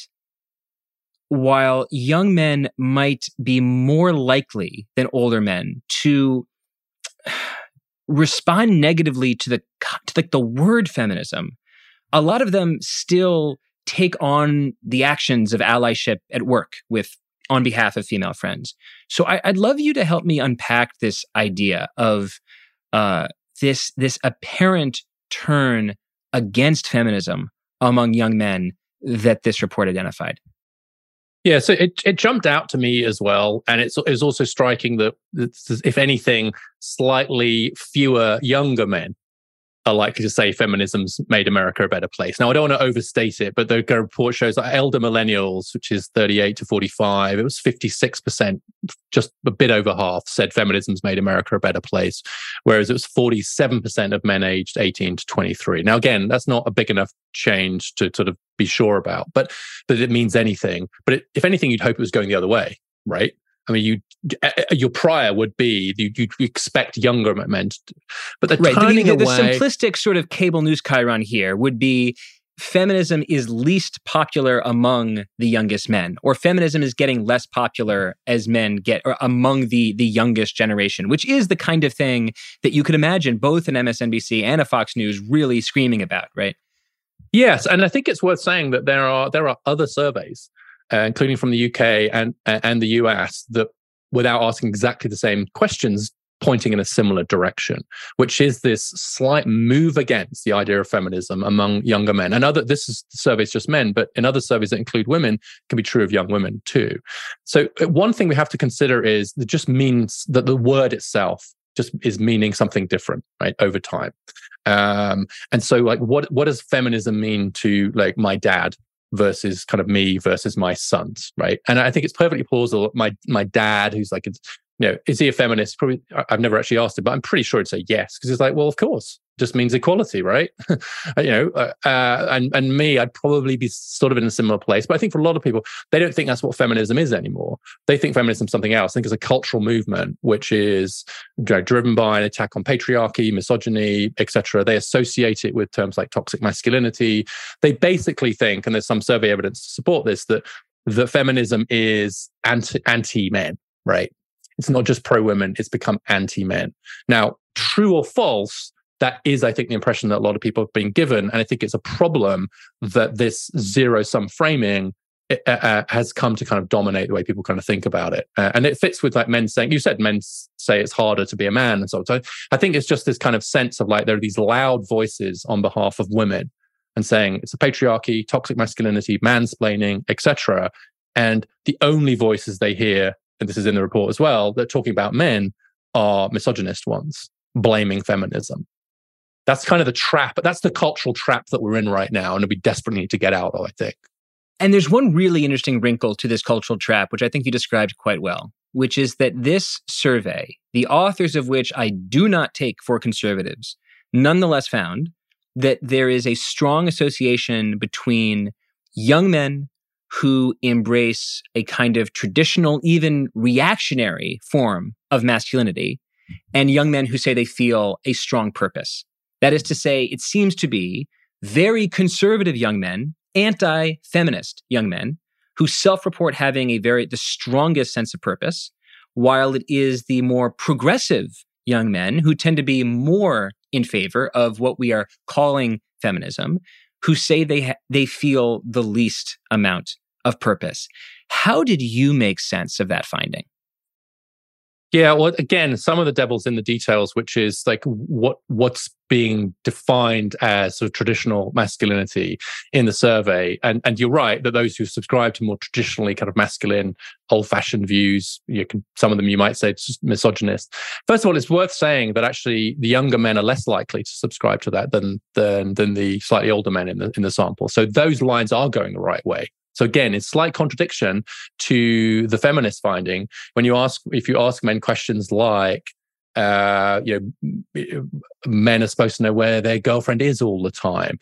while young men might be more likely than older men to respond negatively to the to like the word feminism, a lot of them still take on the actions of allyship at work with on behalf of female friends. So I, I'd love you to help me unpack this idea of uh, this this apparent turn against feminism among young men that this report identified. Yeah, so it, it jumped out to me as well. And it's, it's also striking that, if anything, slightly fewer younger men are likely to say feminism's made America a better place. Now, I don't want to overstate it, but the report shows that elder millennials, which is thirty-eight to forty-five, it was fifty-six percent, just a bit over half, said feminism's made America a better place, whereas it was forty-seven percent of men aged eighteen to twenty-three. Now, again, that's not a big enough change to sort of be sure about, but that it means anything. But it, if anything, you'd hope it was going the other way, right? I mean, you your prior would be you you expect younger men, to, but the right. turning the, the, away. The simplistic sort of cable news chyron here would be feminism is least popular among the youngest men, or feminism is getting less popular as men get, or among the the youngest generation, which is the kind of thing that you could imagine both an M S N B C and a Fox News really screaming about, right? Yes, and I think it's worth saying that there are there are other surveys, Uh, including from the U K and and the U S, that without asking exactly the same questions, pointing in a similar direction, which is this slight move against the idea of feminism among younger men. And other, this is surveys just men, but in other surveys that include women, it can be true of young women too. So one thing we have to consider is that just means that the word itself just is meaning something different, right, over time. Um, and so, like, what what does feminism mean to like my dad versus kind of me versus my sons, right? And I think it's perfectly plausible. My my dad, who's like, you know, is he a feminist? Probably, I've never actually asked him, but I'm pretty sure he'd say yes, because it's like, well, of course, just means equality, right? you know, uh, uh, and and me, I'd probably be sort of in a similar place. But I think for a lot of people, they don't think that's what feminism is anymore. They think feminism is something else. I think it's a cultural movement which is, you know, driven by an attack on patriarchy, misogyny, et cetera. They associate it with terms like toxic masculinity. They basically think, and there's some survey evidence to support this, that that feminism is anti anti-men, right? It's not just pro-women, it's become anti-men. Now, true or false, that is, I think, the impression that a lot of people have been given. And I think it's a problem that this zero-sum framing uh, has come to kind of dominate the way people kind of think about it. Uh, and it fits with like men saying, you said men say it's harder to be a man and so on. So I think it's just this kind of sense of like there are these loud voices on behalf of women and saying it's a patriarchy, toxic masculinity, mansplaining, et cetera. And the only voices they hear, and this is in the report as well, that are talking about men are misogynist ones, blaming feminism. That's kind of the trap, but that's the cultural trap that we're in right now, and we desperately need to get out of, I think. And there's one really interesting wrinkle to this cultural trap, which I think you described quite well, which is that this survey, the authors of which I do not take for conservatives, nonetheless found that there is a strong association between young men who embrace a kind of traditional, even reactionary form of masculinity, and young men who say they feel a strong purpose. That is to say, it seems to be very conservative young men, anti-feminist young men, who self-report having a very, the strongest sense of purpose, while it is the more progressive young men who tend to be more in favor of what we are calling feminism, who say they ha- they feel the least amount of purpose. How did you make sense of that finding? Yeah, well, again, some of the devil's in the details, which is like what what's being defined as sort of traditional masculinity in the survey. And and you're right that those who subscribe to more traditionally kind of masculine, old-fashioned views, you can, some of them you might say it's just misogynist. First of all, it's worth saying that actually the younger men are less likely to subscribe to that than than than the slightly older men in the in the sample. So those lines are going the right way. So again, it's slight contradiction to the feminist finding when you ask, if you ask men questions like, uh, you know, men are supposed to know where their girlfriend is all the time.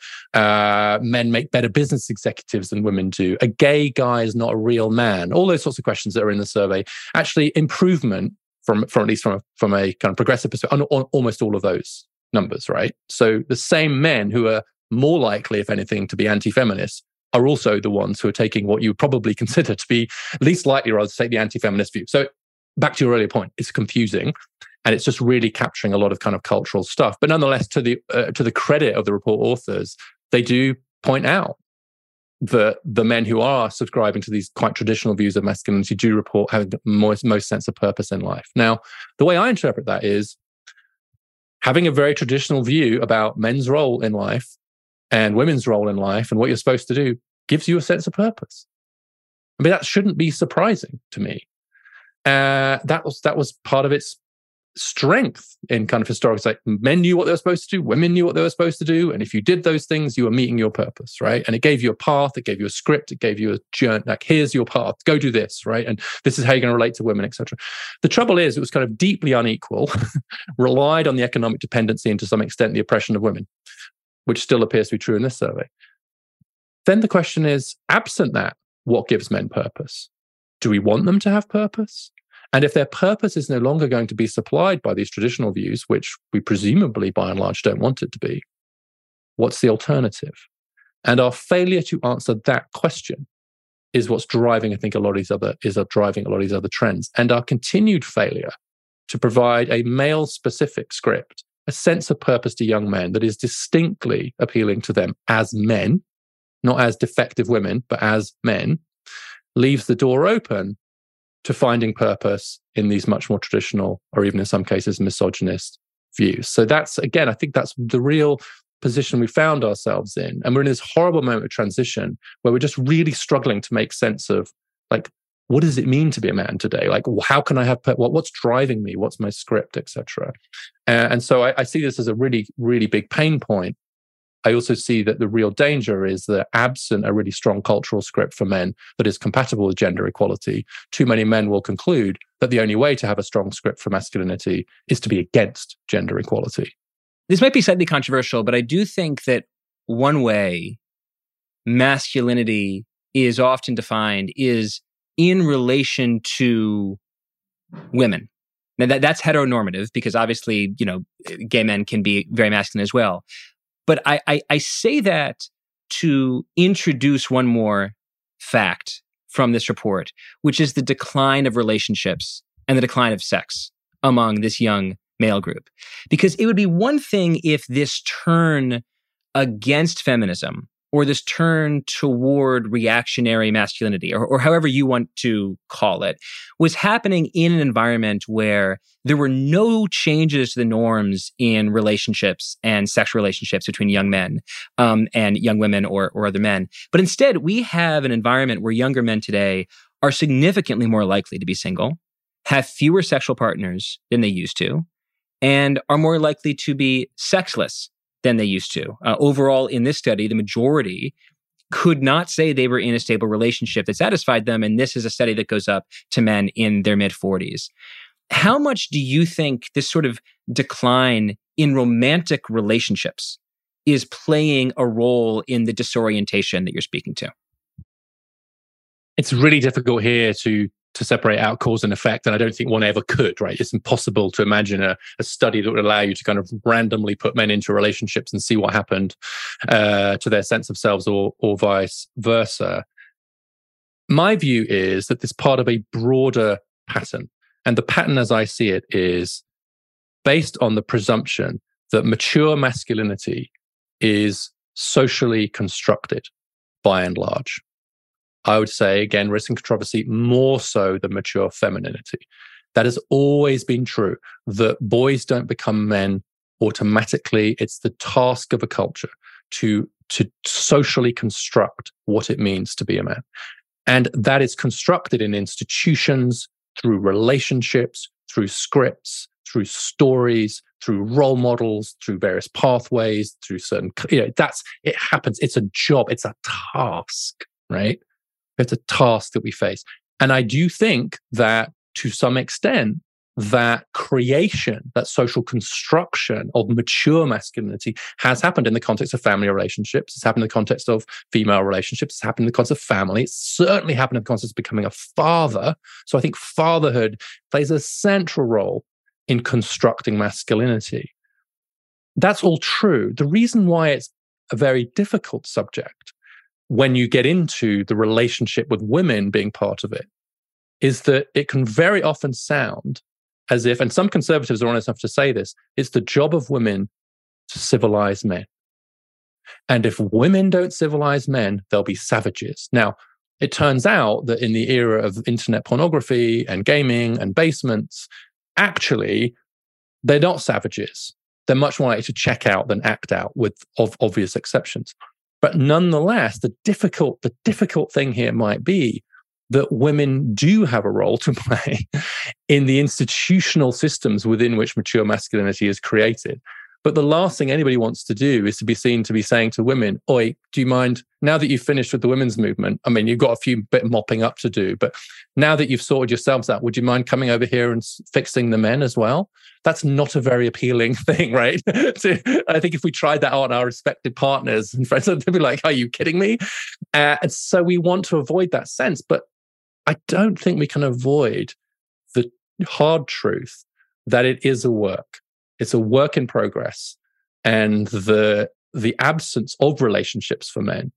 Uh, men make better business executives than women do. A gay guy is not a real man. All those sorts of questions that are in the survey. Actually, improvement from, from at least from a, from a kind of progressive perspective on, on almost all of those numbers, right? So the same men who are more likely, if anything, to be anti-feminist are also the ones who are taking what you would probably consider to be least likely rather to take the anti-feminist view. So back to your earlier point, it's confusing and it's just really capturing a lot of kind of cultural stuff. But nonetheless, to the uh, to the credit of the report authors, they do point out that the men who are subscribing to these quite traditional views of masculinity do report having the most, most sense of purpose in life. Now, the way I interpret that is having a very traditional view about men's role in life and women's role in life and what you're supposed to do gives you a sense of purpose. I mean, that shouldn't be surprising to me. Uh, that was that was part of its strength in kind of historical. It's like men knew what they were supposed to do, women knew what they were supposed to do, and if you did those things, you were meeting your purpose, right? And it gave you a path, it gave you a script, it gave you a journey. Like, here's your path, go do this, right? And this is how you're going to relate to women, et cetera. The trouble is, it was kind of deeply unequal, relied on the economic dependency and to some extent the oppression of women, which still appears to be true in this survey. Then the question is, absent that, what gives men purpose? Do we want them to have purpose? And if their purpose is no longer going to be supplied by these traditional views, which we presumably by and large don't want it to be, what's the alternative? And our failure to answer that question is what's driving, I think, a lot of these other is driving a lot of these other trends. And our continued failure to provide a male-specific script, a sense of purpose to young men that is distinctly appealing to them as men, not as defective women, but as men, leaves the door open to finding purpose in these much more traditional, or even in some cases, misogynist views. So that's, again, I think that's the real position we found ourselves in. And we're in this horrible moment of transition where we're just really struggling to make sense of, like, what does it mean to be a man today? Like, how can I have, what, what's driving me? What's my script, et cetera? Uh, and so I, I see this as a really, really big pain point. I also see that the real danger is that absent a really strong cultural script for men that is compatible with gender equality, too many men will conclude that the only way to have a strong script for masculinity is to be against gender equality. This might be slightly controversial, but I do think that one way masculinity is often defined is in relation to women. Now that, that's heteronormative because obviously, you know, gay men can be very masculine as well. But I, I, I say that to introduce one more fact from this report, which is the decline of relationships and the decline of sex among this young male group. Because it would be one thing if this turn against feminism or this turn toward reactionary masculinity, or, or however you want to call it, was happening in an environment where there were no changes to the norms in relationships and sexual relationships between young men um, and young women or, or other men. But instead, we have an environment where younger men today are significantly more likely to be single, have fewer sexual partners than they used to, and are more likely to be sexless than they used to. Uh, overall, in this study, the majority could not say they were in a stable relationship that satisfied them, and this is a study that goes up to men in their mid-forties. How much do you think this sort of decline in romantic relationships is playing a role in the disorientation that you're speaking to? It's really difficult here to to separate out cause and effect, and I don't think one ever could, right? It's impossible to imagine a, a study that would allow you to kind of randomly put men into relationships and see what happened uh, to their sense of selves, or, or vice versa. My view is that this part of a broader pattern, and the pattern as I see it is based on the presumption that mature masculinity is socially constructed by and large. I would say, again, risk and controversy, more so than mature femininity. That has always been true, that boys don't become men automatically. It's the task of a culture to, to socially construct what it means to be a man. And that is constructed in institutions, through relationships, through scripts, through stories, through role models, through various pathways, through certain, you know, that's, it happens. It's a job. It's a task, right? It's a task that we face. And I do think that to some extent, that creation, that social construction of mature masculinity has happened in the context of family relationships. It's happened in the context of female relationships. It's happened in the context of family. It's certainly happened in the context of becoming a father. So I think fatherhood plays a central role in constructing masculinity. That's all true. The reason why it's a very difficult subject when you get into the relationship with women being part of it is that it can very often sound as if, and some conservatives are honest enough to say this, it's the job of women to civilize men. And if women don't civilize men, they'll be savages. Now, it turns out that in the era of internet pornography and gaming and basements, actually, they're not savages. They're much more likely to check out than act out, with of obvious exceptions. But nonetheless, the difficult, the difficult thing here might be that women do have a role to play in the institutional systems within which mature masculinity is created. But the last thing anybody wants to do is to be seen to be saying to women, oi, do you mind, now that you've finished with the women's movement, I mean, you've got a few bit mopping up to do, but now that you've sorted yourselves out, would you mind coming over here and fixing the men as well? That's not a very appealing thing, right? So I think if we tried that on our respective partners and friends, they'd be like, are you kidding me? Uh, and so we want to avoid that sense, but I don't think we can avoid the hard truth that it is a work. It's a work in progress, and the the absence of relationships for men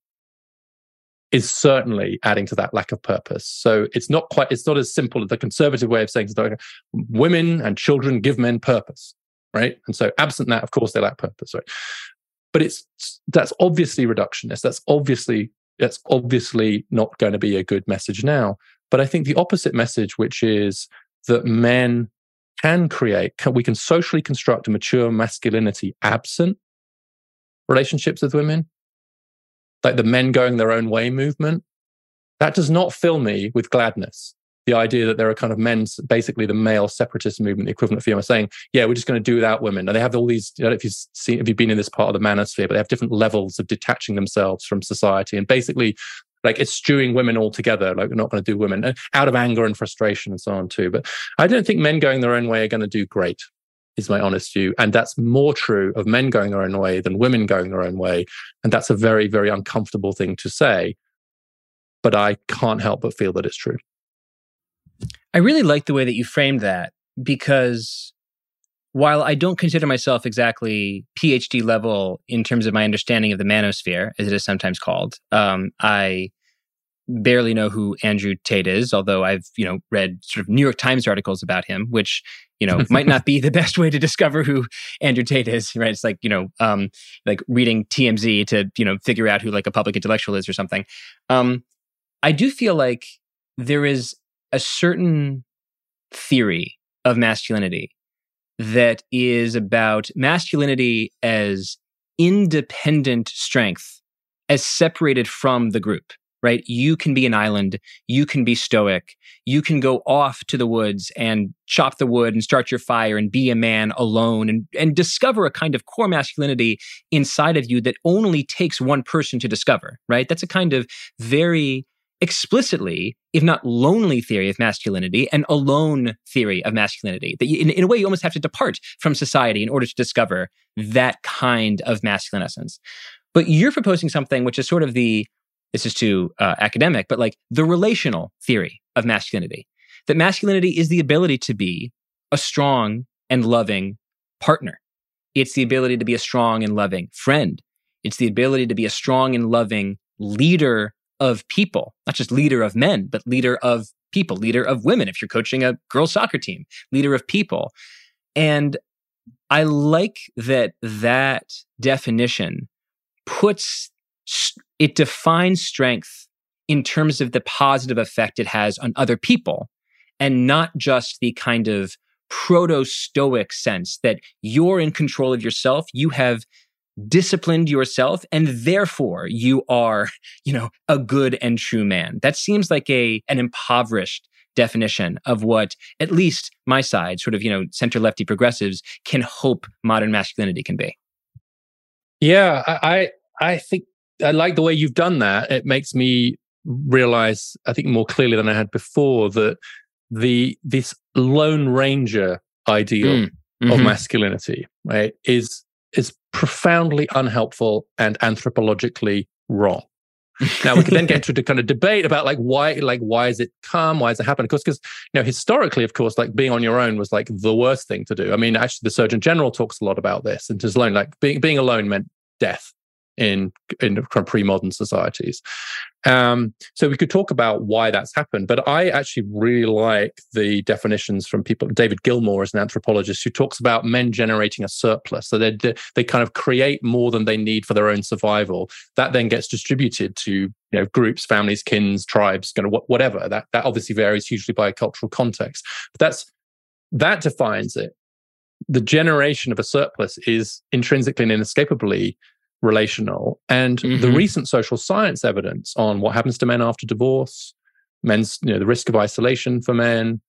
is certainly adding to that lack of purpose. So it's not quite, it's not as simple as the conservative way of saying women and children give men purpose, right? And so absent that, of course, they lack purpose, right? But it's that's obviously reductionist. That's obviously that's obviously not going to be a good message now. But I think the opposite message, which is that men can create, can, we can socially construct a mature masculinity absent relationships with women, like the men going their own way movement. That does not fill me with gladness. The idea that there are kind of men, basically the male separatist movement, the equivalent of female, saying, yeah, we're just going to do without women. And they have all these, I don't know if you've seen, if you've been in this part of the manosphere, but they have different levels of detaching themselves from society. And basically, like, it's stewing women all together. Like, we're not going to do women, out of anger and frustration and so on too. But I don't think men going their own way are going to do great, is my honest view. And that's more true of men going their own way than women going their own way. And that's a very, very uncomfortable thing to say. But I can't help but feel that it's true. I really like the way that you framed that, because while I don't consider myself exactly PhD level in terms of my understanding of the manosphere, as it is sometimes called, um, I barely know who Andrew Tate is, although I've, you know, read sort of New York Times articles about him, which, you know, might not be the best way to discover who Andrew Tate is, right? It's like, you know, um, like reading T M Z to, you know, figure out who like a public intellectual is or something. Um, I do feel like there is a certain theory of masculinity that is about masculinity as independent strength, as separated from the group, right? You can be an island, you can be stoic, you can go off to the woods and chop the wood and start your fire and be a man alone and, and discover a kind of core masculinity inside of you that only takes one person to discover, right? That's a kind of very explicitly, if not lonely theory of masculinity, an alone theory of masculinity. That you, in, in a way, you almost have to depart from society in order to discover that kind of masculine essence. But you're proposing something which is sort of the, this is too uh, academic, but like the relational theory of masculinity. That masculinity is the ability to be a strong and loving partner. It's the ability to be a strong and loving friend. It's the ability to be a strong and loving leader of people, not just leader of men, but leader of people, leader of women. If you're coaching a girls' soccer team, leader of people. And I like that that definition puts, it defines strength in terms of the positive effect it has on other people, and not just the kind of proto-stoic sense that you're in control of yourself, you have disciplined yourself, and therefore you are, you know, a good and true man. That seems like a an impoverished definition of what at least my side, sort of, you know, center-lefty progressives, can hope modern masculinity can be. Yeah, I I think I like the way you've done that. It makes me realize, I think more clearly than I had before, that the this Lone Ranger ideal mm, mm-hmm. of masculinity, right, is is profoundly unhelpful and anthropologically wrong. Now we can then get into the kind of debate about like why, like why has it come? Why has it happened? Of course, because you know historically, of course, like being on your own was like the worst thing to do. I mean, actually, the Surgeon General talks a lot about this, and just alone, like being being alone meant death in in kind of pre-modern societies. Um, so we could talk about why that's happened, but I actually really like the definitions from people. David Gilmour is an anthropologist who talks about men generating a surplus. So they they kind of create more than they need for their own survival. That then gets distributed to, you know, groups, families, kins, tribes, kind of whatever. That that obviously varies hugely by cultural context. But that's that defines it. The generation of a surplus is intrinsically and inescapably relational. And mm-hmm. the recent social science evidence on what happens to men after divorce, men's, you know, the risk of isolation for men,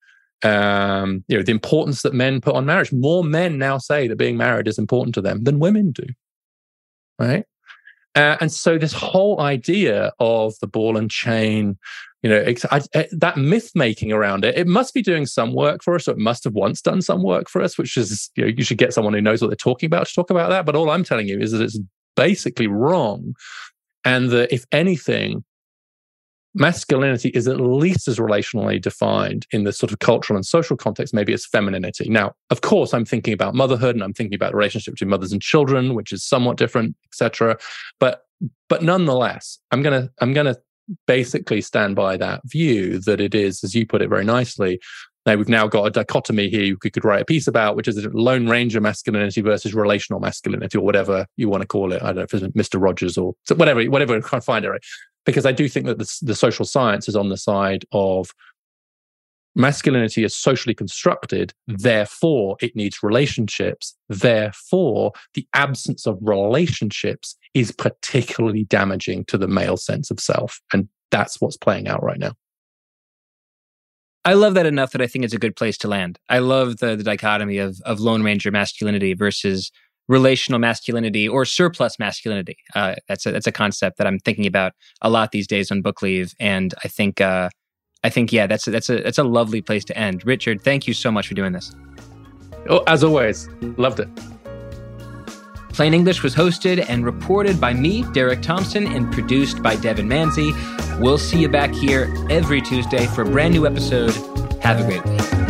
um, you know, the importance that men put on marriage. More men now say that being married is important to them than women do, right? Uh, and so this whole idea of the ball and chain, you know, it's, I, I, that myth making around it, it must be doing some work for us, or it must have once done some work for us, which is, you know, you should get someone who knows what they're talking about to talk about that. But all I'm telling you is that it's basically wrong, and that if anything, masculinity is at least as relationally defined in the sort of cultural and social context, maybe as femininity. Now, of course, I'm thinking about motherhood, and I'm thinking about the relationship between mothers and children, which is somewhat different, et cetera. But but nonetheless, I'm gonna I'm gonna basically stand by that view that it is, as you put it very nicely. Now, we've now got a dichotomy here you could, could write a piece about, which is a Lone Ranger masculinity versus relational masculinity, or whatever you want to call it. I don't know if it's Mister Rogers or whatever, whatever, I can't find it, right? Because I do think that the, the social science is on the side of masculinity is socially constructed, therefore it needs relationships, therefore the absence of relationships is particularly damaging to the male sense of self. And that's what's playing out right now. I love that enough that I think it's a good place to land. I love the, the dichotomy of, of Lone Ranger masculinity versus relational masculinity or surplus masculinity. Uh, that's a, that's a concept that I'm thinking about a lot these days on book leave, and I think uh, I think yeah, that's a, that's a that's a lovely place to end. Richard, thank you so much for doing this. Oh, as always, loved it. Plain English was hosted and reported by me, Derek Thompson, and produced by Devin Manzi. We'll see you back here every Tuesday for a brand new episode. Have a great week.